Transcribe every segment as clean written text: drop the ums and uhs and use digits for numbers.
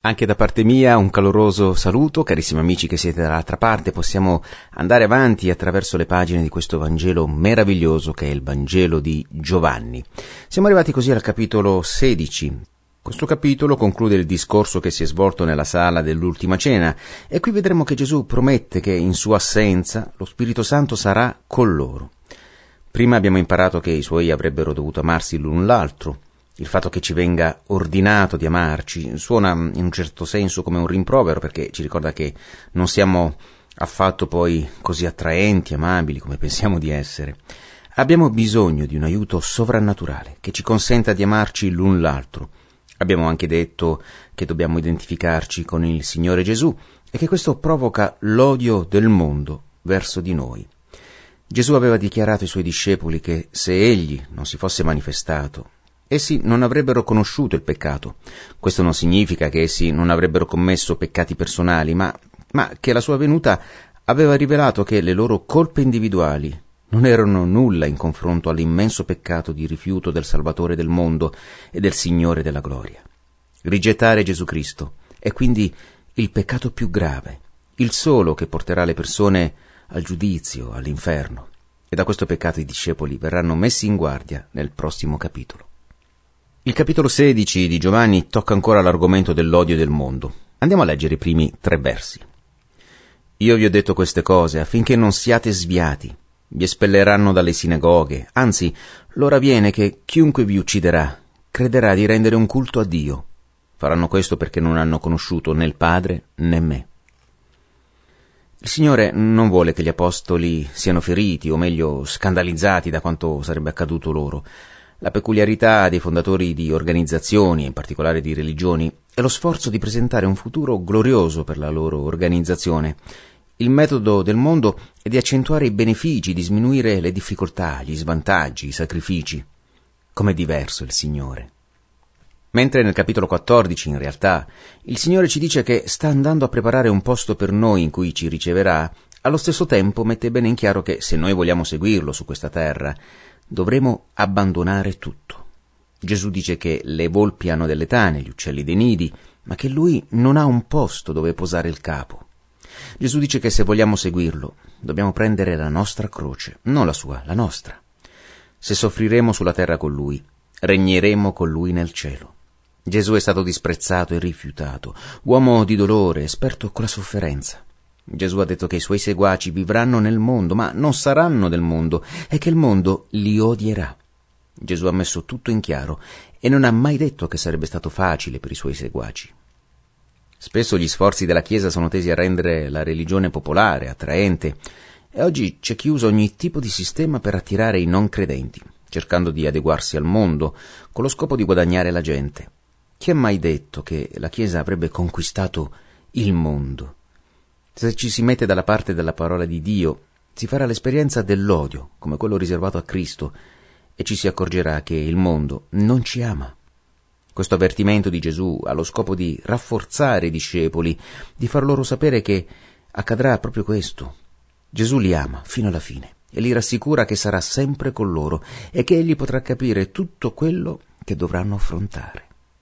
Anche da parte mia un caloroso saluto, carissimi amici che siete dall'altra parte. Possiamo andare avanti attraverso le pagine di questo Vangelo meraviglioso che è il Vangelo di Giovanni. Siamo arrivati così al capitolo 16. Questo capitolo conclude il discorso che si è svolto nella sala dell'Ultima Cena e qui vedremo che Gesù promette che in sua assenza lo Spirito Santo sarà con loro. Prima abbiamo imparato che i suoi avrebbero dovuto amarsi l'un l'altro. Il fatto che ci venga ordinato di amarci suona in un certo senso come un rimprovero, perché ci ricorda che non siamo affatto poi così attraenti, amabili come pensiamo di essere. Abbiamo bisogno di un aiuto sovrannaturale che ci consenta di amarci l'un l'altro. Abbiamo anche detto che dobbiamo identificarci con il Signore Gesù e che questo provoca l'odio del mondo verso di noi. Gesù aveva dichiarato ai suoi discepoli che se egli non si fosse manifestato, essi non avrebbero conosciuto il peccato. Questo non significa che essi non avrebbero commesso peccati personali, ma che la sua venuta aveva rivelato che le loro colpe individuali non erano nulla in confronto all'immenso peccato di rifiuto del Salvatore del mondo e del Signore della gloria. Rigettare Gesù Cristo è quindi il peccato più grave, il solo che porterà le persone al giudizio, all'inferno. E da questo peccato i discepoli verranno messi in guardia nel prossimo capitolo. Il capitolo 16 di Giovanni tocca ancora l'argomento dell'odio del mondo. Andiamo a leggere i primi 3 versi. Io vi ho detto queste cose affinché non siate sviati. Vi espelleranno dalle sinagoghe. Anzi, l'ora viene che chiunque vi ucciderà crederà di rendere un culto a Dio. Faranno questo perché non hanno conosciuto né il Padre né me. Il Signore non vuole che gli apostoli siano feriti, o meglio scandalizzati da quanto sarebbe accaduto loro. La peculiarità dei fondatori di organizzazioni, in particolare di religioni, è lo sforzo di presentare un futuro glorioso per la loro organizzazione. Il metodo del mondo è di accentuare i benefici, di sminuire le difficoltà, gli svantaggi, i sacrifici. Com'è diverso il Signore. Mentre nel capitolo 14, in realtà, il Signore ci dice che sta andando a preparare un posto per noi in cui ci riceverà, allo stesso tempo mette bene in chiaro che se noi vogliamo seguirlo su questa terra, dovremo abbandonare tutto. Gesù dice che le volpi hanno delle tane, gli uccelli dei nidi, ma che lui non ha un posto dove posare il capo. Gesù dice che se vogliamo seguirlo, dobbiamo prendere la nostra croce, non la sua, la nostra. Se soffriremo sulla terra con lui, regneremo con lui nel cielo. Gesù è stato disprezzato e rifiutato, uomo di dolore, esperto con la sofferenza. Gesù ha detto che i suoi seguaci vivranno nel mondo, ma non saranno del mondo, e che il mondo li odierà. Gesù ha messo tutto in chiaro e non ha mai detto che sarebbe stato facile per i suoi seguaci. Spesso gli sforzi della Chiesa sono tesi a rendere la religione popolare, attraente, e oggi c'è chi usa ogni tipo di sistema per attirare i non credenti, cercando di adeguarsi al mondo, con lo scopo di guadagnare la gente. Chi ha mai detto che la Chiesa avrebbe conquistato il mondo? Se ci si mette dalla parte della parola di Dio, si farà l'esperienza dell'odio, come quello riservato a Cristo, e ci si accorgerà che il mondo non ci ama. Questo avvertimento di Gesù ha lo scopo di rafforzare i discepoli, di far loro sapere che accadrà proprio questo. Gesù li ama fino alla fine e li rassicura che sarà sempre con loro e che egli potrà capire tutto quello che dovranno affrontare.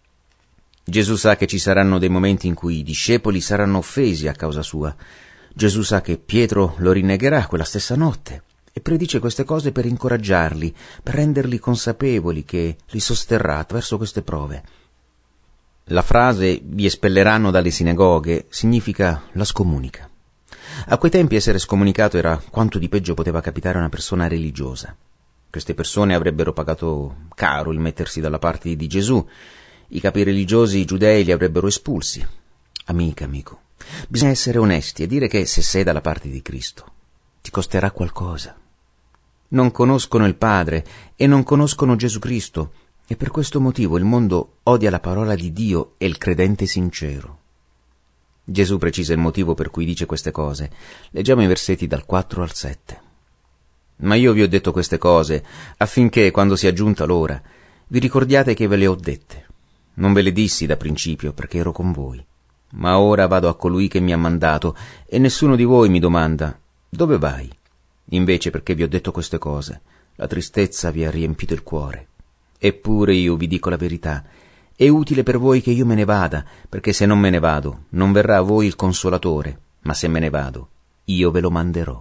Gesù sa che ci saranno dei momenti in cui i discepoli saranno offesi a causa sua. Gesù sa che Pietro lo rinnegherà quella stessa notte e predice queste cose per incoraggiarli, per renderli consapevoli che li sosterrà attraverso queste prove. La frase «vi espelleranno dalle sinagoghe» significa la scomunica. A quei tempi essere scomunicato era quanto di peggio poteva capitare a una persona religiosa. Queste persone avrebbero pagato caro il mettersi dalla parte di Gesù. I capi religiosi giudei li avrebbero espulsi. Amico, bisogna essere onesti e dire che se sei dalla parte di Cristo, ti costerà qualcosa. Non conoscono il Padre e non conoscono Gesù Cristo, e per questo motivo il mondo odia la parola di Dio e il credente sincero. Gesù precisa il motivo per cui dice queste cose. Leggiamo i versetti dal 4 al 7. Ma io vi ho detto queste cose affinché, quando sia giunta l'ora, vi ricordiate che ve le ho dette. Non ve le dissi da principio perché ero con voi. Ma ora vado a colui che mi ha mandato e nessuno di voi mi domanda: dove vai? Invece, perché vi ho detto queste cose, la tristezza vi ha riempito il cuore. Eppure io vi dico la verità: È utile per voi che io me ne vada, perché se non me ne vado, non verrà a voi il Consolatore, ma se me ne vado, io ve lo manderò.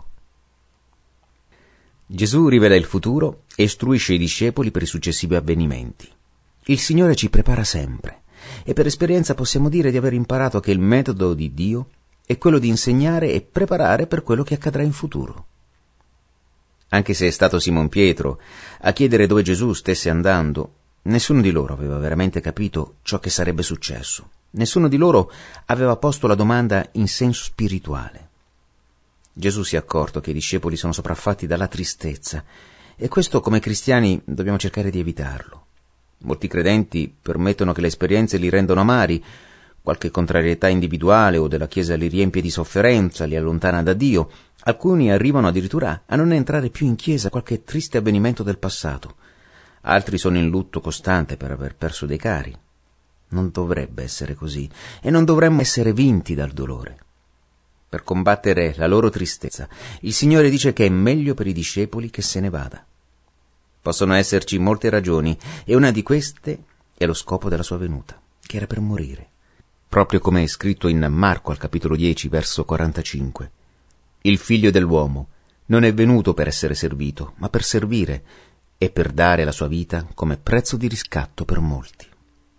Gesù rivela il futuro e istruisce i discepoli per i successivi avvenimenti. Il Signore ci prepara sempre, e per esperienza possiamo dire di aver imparato che il metodo di Dio è quello di insegnare e preparare per quello che accadrà in futuro. Anche se è stato Simon Pietro a chiedere dove Gesù stesse andando, nessuno di loro aveva veramente capito ciò che sarebbe successo. Nessuno di loro aveva posto la domanda in senso spirituale. Gesù si è accorto che i discepoli sono sopraffatti dalla tristezza, e questo come cristiani dobbiamo cercare di evitarlo. Molti credenti permettono che le esperienze li rendano amari, qualche contrarietà individuale o della Chiesa li riempie di sofferenza, li allontana da Dio. Alcuni arrivano addirittura a non entrare più in chiesa qualche triste avvenimento del passato. Altri sono in lutto costante per aver perso dei cari. Non dovrebbe essere così, e non dovremmo essere vinti dal dolore. Per combattere la loro tristezza, il Signore dice che è meglio per i discepoli che se ne vada. Possono esserci molte ragioni, e una di queste è lo scopo della sua venuta, che era per morire. Proprio come è scritto in Marco al capitolo 10, verso 45. Il Figlio dell'uomo non è venuto per essere servito, ma per servire e per dare la sua vita come prezzo di riscatto per molti.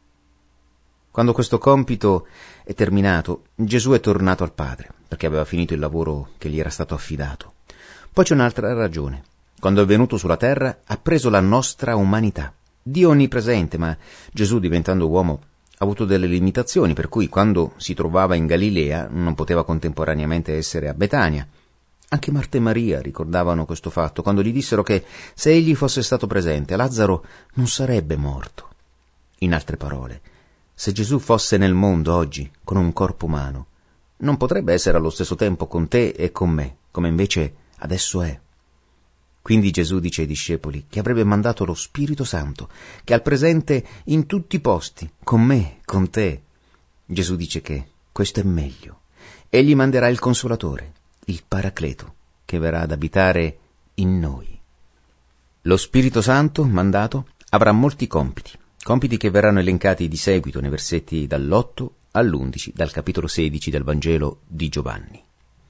Quando questo compito è terminato, Gesù è tornato al Padre, perché aveva finito il lavoro che gli era stato affidato. Poi c'è un'altra ragione. Quando è venuto sulla terra, ha preso la nostra umanità. Dio onnipresente, ma Gesù, diventando uomo, ha avuto delle limitazioni, per cui quando si trovava in Galilea non poteva contemporaneamente essere a Betania. Anche Marta e Maria ricordavano questo fatto, quando gli dissero che se egli fosse stato presente, Lazzaro non sarebbe morto. In altre parole, se Gesù fosse nel mondo oggi, con un corpo umano, non potrebbe essere allo stesso tempo con te e con me, come invece adesso è. Quindi Gesù dice ai discepoli che avrebbe mandato lo Spirito Santo, che è al presente in tutti i posti, con me, con te. Gesù dice che questo è meglio. Egli manderà il Consolatore, il Paracleto, che verrà ad abitare in noi. Lo Spirito Santo, mandato, avrà molti compiti che verranno elencati di seguito nei versetti dall'8 all'11 dal capitolo 16 del Vangelo di Giovanni.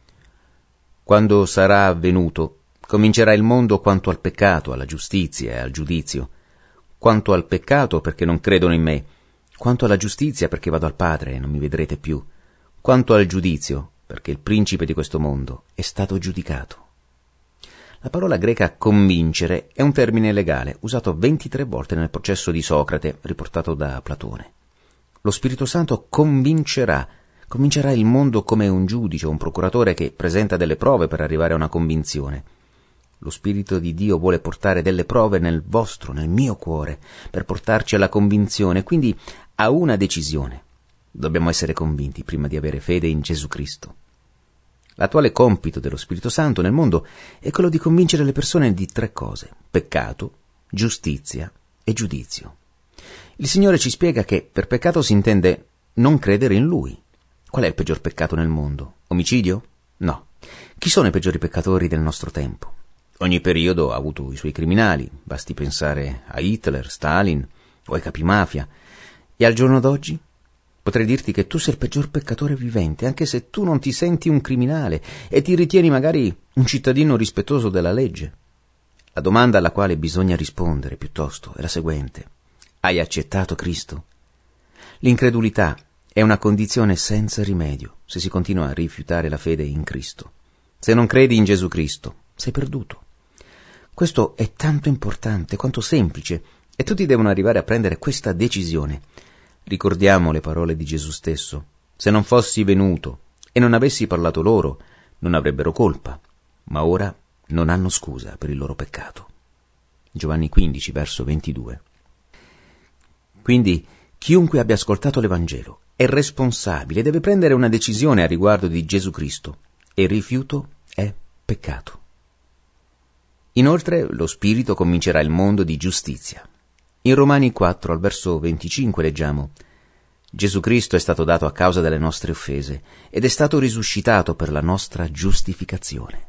Quando sarà avvenuto, comincerà il mondo quanto al peccato, alla giustizia e al giudizio. Quanto al peccato, perché non credono in me. Quanto alla giustizia, perché vado al Padre e non mi vedrete più. Quanto al giudizio, perché il principe di questo mondo è stato giudicato. La parola greca convincere è un termine legale usato 23 volte nel processo di Socrate, riportato da Platone. Lo Spirito Santo convincerà il mondo come un giudice o un procuratore che presenta delle prove per arrivare a una convinzione. Lo Spirito di Dio vuole portare delle prove nel mio cuore, per portarci alla convinzione, quindi a una decisione. Dobbiamo essere convinti prima di avere fede in Gesù Cristo. L'attuale compito dello Spirito Santo nel mondo è quello di convincere le persone di 3 cose: peccato, giustizia e giudizio. Il Signore ci spiega che per peccato si intende non credere in Lui. Qual è il peggior peccato nel mondo? Omicidio? No. Chi sono i peggiori peccatori del nostro tempo? Ogni periodo ha avuto i suoi criminali, basti pensare a Hitler, Stalin o ai capimafia. E al giorno d'oggi potrei dirti che tu sei il peggior peccatore vivente, anche se tu non ti senti un criminale e ti ritieni magari un cittadino rispettoso della legge. La domanda alla quale bisogna rispondere, piuttosto, è la seguente: hai accettato Cristo? L'incredulità è una condizione senza rimedio se si continua a rifiutare la fede in Cristo. Se non credi in Gesù Cristo, sei perduto. Questo è tanto importante quanto semplice, e tutti devono arrivare a prendere questa decisione. Ricordiamo le parole di Gesù stesso: se non fossi venuto e non avessi parlato loro, non avrebbero colpa, ma ora non hanno scusa per il loro peccato. Giovanni 15, verso 22. Quindi chiunque abbia ascoltato l'Evangelo è responsabile, deve prendere una decisione a riguardo di Gesù Cristo, e il rifiuto è peccato. Inoltre lo Spirito convincerà il mondo di giustizia. In Romani 4, al verso 25, leggiamo: Gesù Cristo è stato dato a causa delle nostre offese ed è stato risuscitato per la nostra giustificazione.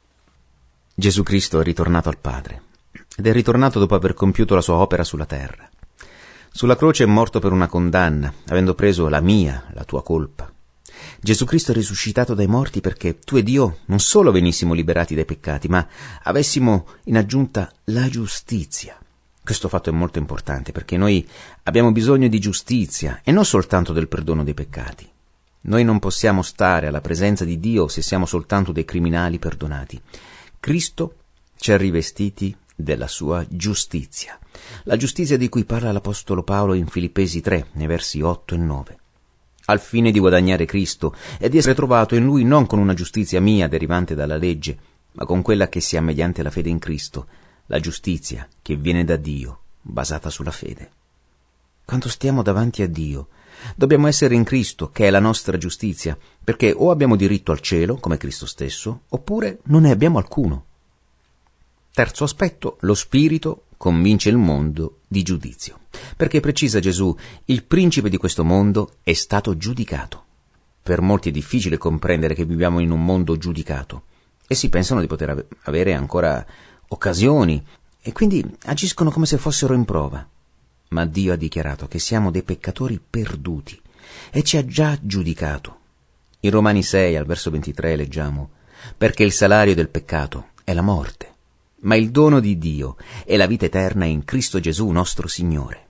Gesù Cristo è ritornato al Padre ed è ritornato dopo aver compiuto la sua opera sulla terra. Sulla croce è morto per una condanna, avendo preso la mia, la tua colpa. Gesù Cristo è risuscitato dai morti perché tu ed io non solo venissimo liberati dai peccati, ma avessimo in aggiunta la giustizia. Questo fatto è molto importante perché noi abbiamo bisogno di giustizia e non soltanto del perdono dei peccati. Noi non possiamo stare alla presenza di Dio se siamo soltanto dei criminali perdonati. Cristo ci ha rivestiti della sua giustizia. La giustizia di cui parla l'Apostolo Paolo in Filippesi 3, nei versi 8 e 9. Al fine di guadagnare Cristo e di essere trovato in Lui non con una giustizia mia derivante dalla legge, ma con quella che si ha mediante la fede in Cristo, la giustizia che viene da Dio, basata sulla fede. Quando stiamo davanti a Dio, dobbiamo essere in Cristo, che è la nostra giustizia, perché o abbiamo diritto al cielo, come Cristo stesso, oppure non ne abbiamo alcuno. Terzo aspetto, lo Spirito convince il mondo di giudizio. Perché precisa Gesù, il principe di questo mondo è stato giudicato. Per molti è difficile comprendere che viviamo in un mondo giudicato. Essi pensano di poter avere ancora occasioni e quindi agiscono come se fossero in prova. Ma Dio ha dichiarato che siamo dei peccatori perduti e ci ha già giudicato. In Romani 6, al verso 23, leggiamo: perché il salario del peccato è la morte, ma il dono di Dio è la vita eterna in Cristo Gesù nostro Signore.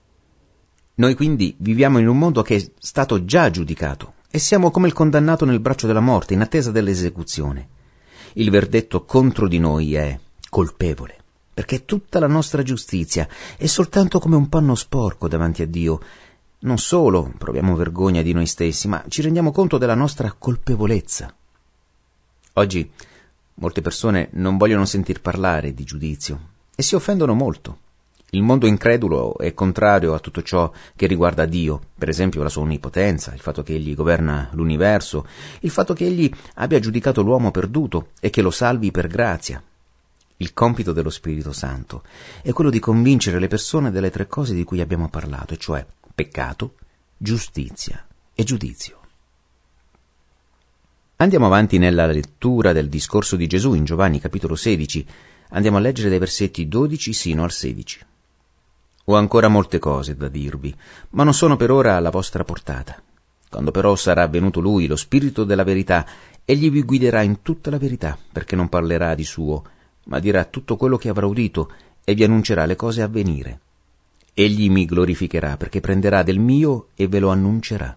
Noi quindi viviamo in un mondo che è stato già giudicato e siamo come il condannato nel braccio della morte in attesa dell'esecuzione. Il verdetto contro di noi è colpevole, perché tutta la nostra giustizia è soltanto come un panno sporco davanti a Dio. Non solo proviamo vergogna di noi stessi, ma ci rendiamo conto della nostra colpevolezza. Oggi molte persone non vogliono sentir parlare di giudizio e si offendono molto. Il mondo incredulo è contrario a tutto ciò che riguarda Dio, per esempio la sua onnipotenza, il fatto che Egli governa l'universo, il fatto che Egli abbia giudicato l'uomo perduto e che lo salvi per grazia. Il compito dello Spirito Santo è quello di convincere le persone delle tre cose di cui abbiamo parlato, e cioè peccato, giustizia e giudizio. Andiamo avanti nella lettura del discorso di Gesù in Giovanni capitolo 16. Andiamo a leggere dai versetti 12 sino al 16. Ho ancora molte cose da dirvi, ma non sono per ora alla vostra portata. Quando però sarà venuto Lui, lo Spirito della verità, Egli vi guiderà in tutta la verità, perché non parlerà di suo, ma dirà tutto quello che avrà udito e vi annuncerà le cose a venire. Egli mi glorificherà, perché prenderà del mio e ve lo annuncerà.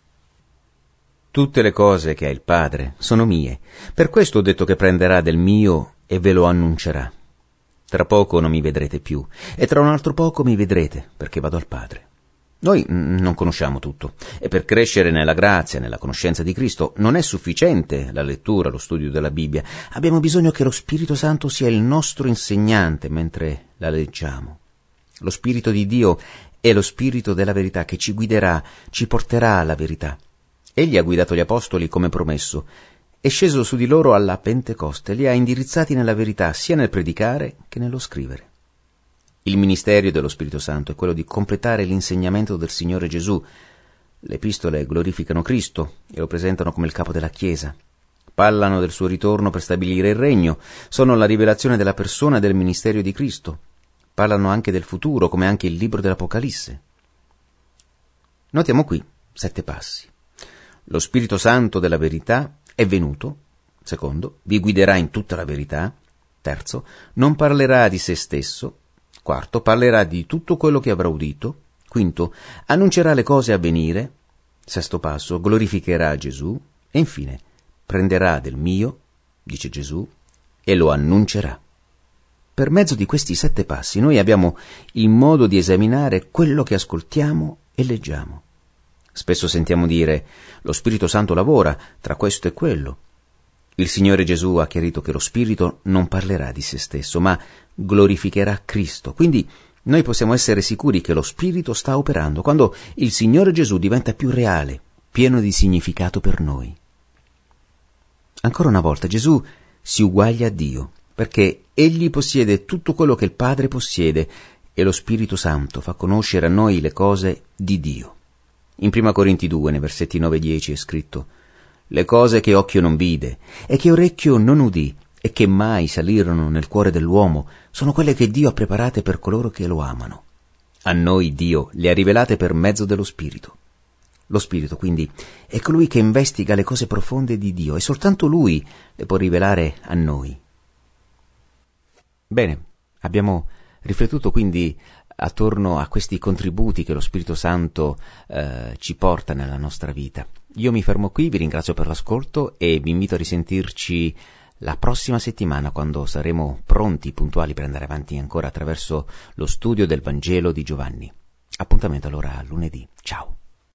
Tutte le cose che ha il Padre sono mie, per questo ho detto che prenderà del mio e ve lo annuncerà. Tra poco non mi vedrete più, e tra un altro poco mi vedrete, perché vado al Padre. Noi non conosciamo tutto, e per crescere nella grazia, nella conoscenza di Cristo, non è sufficiente la lettura, lo studio della Bibbia. Abbiamo bisogno che lo Spirito Santo sia il nostro insegnante mentre la leggiamo. Lo Spirito di Dio è lo Spirito della verità che ci guiderà, ci porterà alla verità. Egli ha guidato gli apostoli come promesso, è sceso su di loro alla Pentecoste, li ha indirizzati nella verità sia nel predicare che nello scrivere. Il ministero dello Spirito Santo è quello di completare l'insegnamento del Signore Gesù. Le epistole glorificano Cristo e lo presentano come il capo della Chiesa. Parlano del suo ritorno per stabilire il regno, sono la rivelazione della persona e del ministero di Cristo. Parlano anche del futuro, come anche il libro dell'Apocalisse. Notiamo qui 7 passi. Lo Spirito Santo della verità è venuto. Secondo, vi guiderà in tutta la verità. Terzo, non parlerà di se stesso. Quarto, parlerà di tutto quello che avrà udito. Quinto, annuncerà le cose a venire. Sesto passo, glorificherà Gesù. E infine, prenderà del mio, dice Gesù, e lo annuncerà. Per mezzo di questi 7 passi noi abbiamo il modo di esaminare quello che ascoltiamo e leggiamo. Spesso sentiamo dire: lo Spirito Santo lavora tra questo e quello. Il Signore Gesù ha chiarito che lo Spirito non parlerà di se stesso, ma glorificherà Cristo. Quindi noi possiamo essere sicuri che lo Spirito sta operando quando il Signore Gesù diventa più reale, pieno di significato per noi. Ancora una volta Gesù si uguaglia a Dio, perché Egli possiede tutto quello che il Padre possiede e lo Spirito Santo fa conoscere a noi le cose di Dio. In 1 Corinti 2, nei versetti 9 e 10 è scritto: le cose che occhio non vide e che orecchio non udì e che mai salirono nel cuore dell'uomo sono quelle che Dio ha preparate per coloro che lo amano. A noi Dio le ha rivelate per mezzo dello Spirito. Lo Spirito, quindi, è colui che investiga le cose profonde di Dio e soltanto Lui le può rivelare a noi. Bene, abbiamo riflettuto quindi attorno a questi contributi che lo Spirito Santo ci porta nella nostra vita. Io mi fermo qui, vi ringrazio per l'ascolto e vi invito a risentirci la prossima settimana, quando saremo pronti, puntuali per andare avanti ancora attraverso lo studio del Vangelo di Giovanni. Appuntamento allora a lunedì. Ciao.